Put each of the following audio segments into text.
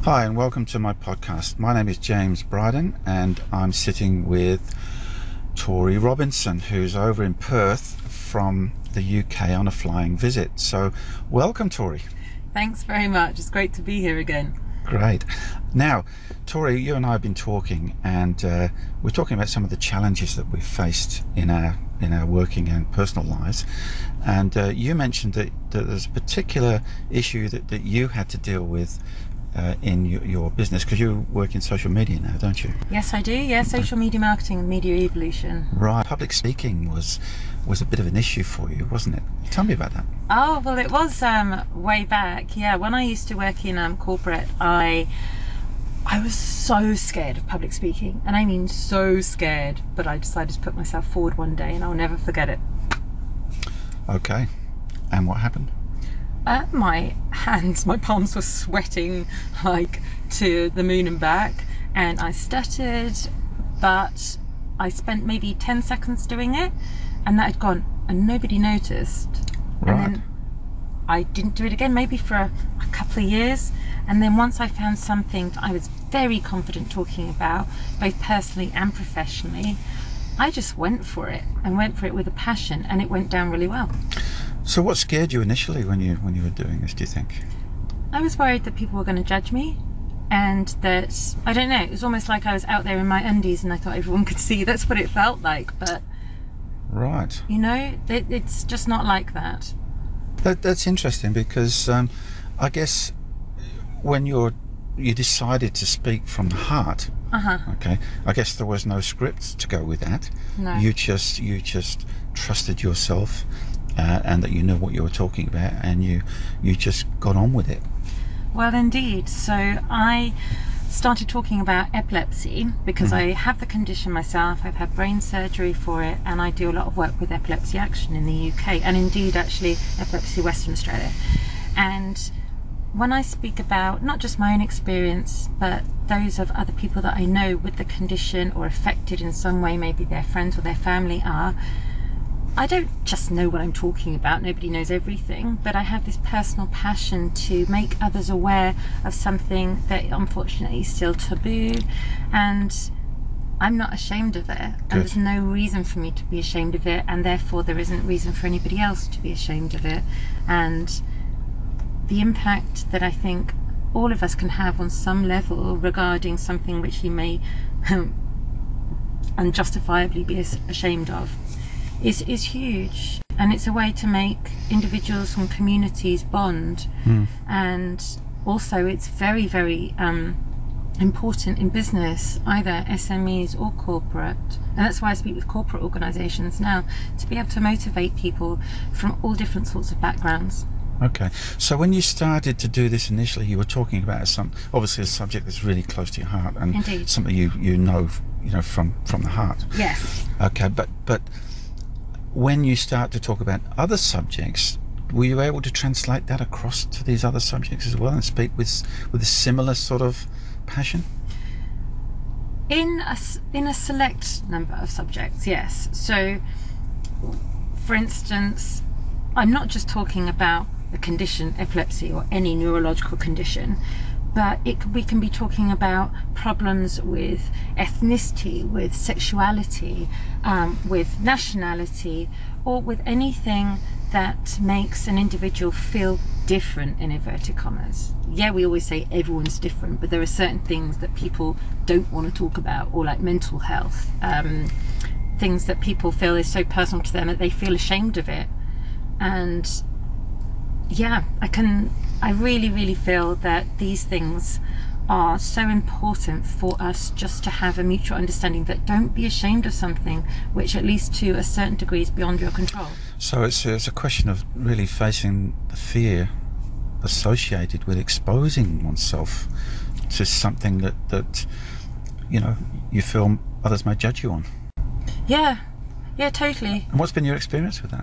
Hi, and welcome to my podcast. My name is James Bryden, and I'm sitting with Tori Robinson, who's over in Perth from the UK on a flying visit. So, welcome, Tori. Thanks very much. It's great to be here again. Great. Now, Tori, you and I have been talking, and we're talking about some of the challenges that we've faced in our working and personal lives. And you mentioned that there's a particular issue that you had to deal with in your business, because you work in social media now, don't you? Yes, I do. Yeah, social media marketing and media evolution. Right. Public speaking was a bit of an issue for you, wasn't it? Tell me about that. Oh, well, it was way back. Yeah, when I used to work in corporate, I was so scared of public speaking, and I mean so scared, but I decided to put myself forward one day, and I'll never forget it. Okay. And what happened? My hands, my palms were sweating like to the moon and back, and I stuttered, but I spent maybe 10 seconds doing it, and that had gone, and nobody noticed. Right. And then I didn't do it again, maybe for a couple of years, and then once I found something that I was very confident talking about, both personally and professionally, I just went for it, and went for it with a passion, and it went down really well. So what scared you initially when you were doing this, do you think? I was worried that people were going to judge me, and that, I don't know, it was almost like I was out there in my undies and I thought everyone could see. That's what it felt like, but right, you know, it's just not like that. That's interesting, because I guess when you decided to speak from the heart, okay, I guess there was no script to go with that. No. You just trusted yourself, and that you knew what you were talking about, and you just got on with it. Well, indeed. So I started talking about epilepsy because I have the condition myself. I've had brain surgery for it, and I do a lot of work with Epilepsy Action in the UK, and indeed actually Epilepsy Western Australia. And when I speak about not just my own experience, but those of other people that I know with the condition or affected in some way, maybe their friends or their family are, I don't just know what I'm talking about. Nobody knows everything, but I have this personal passion to make others aware of something that unfortunately is still taboo, and I'm not ashamed of it. Good. And there's no reason for me to be ashamed of it, and therefore there isn't reason for anybody else to be ashamed of it. And the impact that I think all of us can have on some level regarding something which you may unjustifiably be ashamed of is huge, and it's a way to make individuals and communities bond. And also it's very, very important in business, either SMEs or corporate, and that's why I speak with corporate organisations now, to be able to motivate people from all different sorts of backgrounds. Okay, so when you started to do this initially, you were talking about obviously a subject that's really close to your heart, and Indeed. something you know from the heart. Yes. Okay, but when you start to talk about other subjects, were you able to translate that across to these other subjects as well, and speak with a similar sort of passion? In a select number of subjects, yes. So, for instance, I'm not just talking about the condition epilepsy or any neurological condition, but we can be talking about problems with ethnicity, with sexuality, with nationality, or with anything that makes an individual feel different, in inverted commas. Yeah, we always say everyone's different, but there are certain things that people don't want to talk about, or like mental health, things that people feel is so personal to them that they feel ashamed of it. And yeah, I really, really feel that these things are so important for us just to have a mutual understanding that don't be ashamed of something which, at least to a certain degree, is beyond your control. So it's a question of really facing the fear associated with exposing oneself to something that you feel others may judge you on. Yeah, totally. And what's been your experience with that?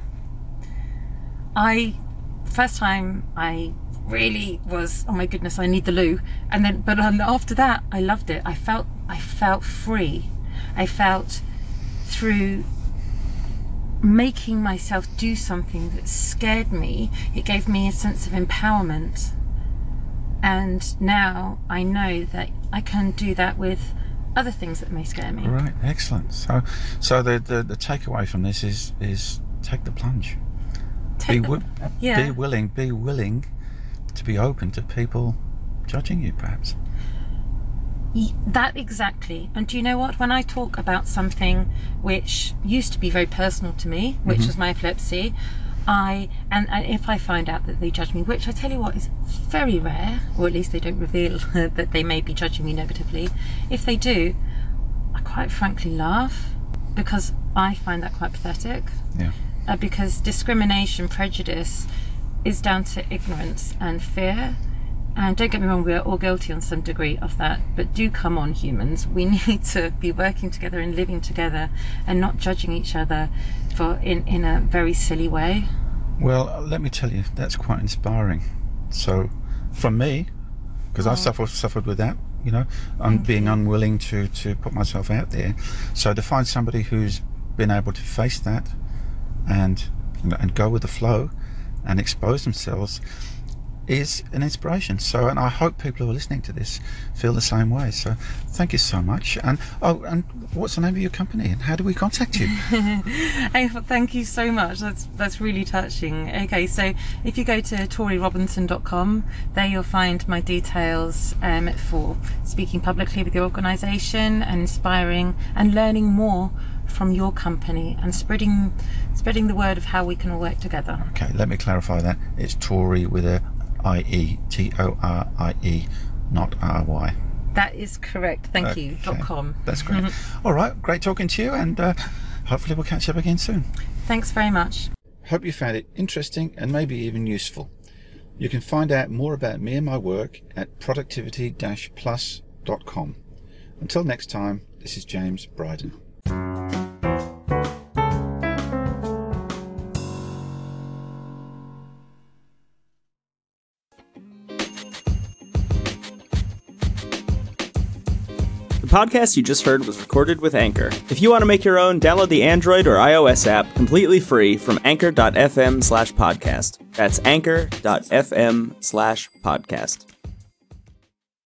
First time I really was, oh my goodness, I need the loo, but after that I loved it. I felt free. I felt, through making myself do something that scared me, it gave me a sense of empowerment, And now I know that I can do that with other things that may scare me. Right, excellent. So the takeaway from this is take the plunge. Be willing to be open to people judging you, perhaps. That exactly. And do you know what? When I talk about something which used to be very personal to me, which was my epilepsy, and if I find out that they judge me, which I tell you what is very rare, or at least they don't reveal that they may be judging me negatively. If they do, I quite frankly laugh, because I find that quite pathetic. Yeah. Because discrimination, prejudice is down to ignorance and fear. And don't get me wrong, we're all guilty on some degree of that, but do come on, humans. We need to be working together and living together and not judging each other in a very silly way. Well, let me tell you, that's quite inspiring. So, from me, because I suffered with that, I'm being unwilling to put myself out there. So to find somebody who's been able to face that and go with the flow and expose themselves is an inspiration. So, and I hope people who are listening to this feel the same way. So thank you so much. And what's the name of your company and how do we contact you? Hey, thank you so much. That's really touching. Okay, so if you go to torierobinson.com, there you'll find my details for speaking publicly with your organisation and inspiring and learning more from your company and spreading the word of how we can all work together. Okay, let me clarify that. It's Torie with a I-E, T-O-R-I-E, not R-Y. That is correct. Thank you. .com. That's great. All right, great talking to you, and hopefully we'll catch up again soon. Thanks very much. Hope you found it interesting and maybe even useful. You can find out more about me and my work at productivity-plus.com. Until next time, this is James Bryden. The podcast you just heard was recorded with Anchor. If you want to make your own, download the Android or iOS app completely free from anchor.fm/podcast. That's anchor.fm/podcast.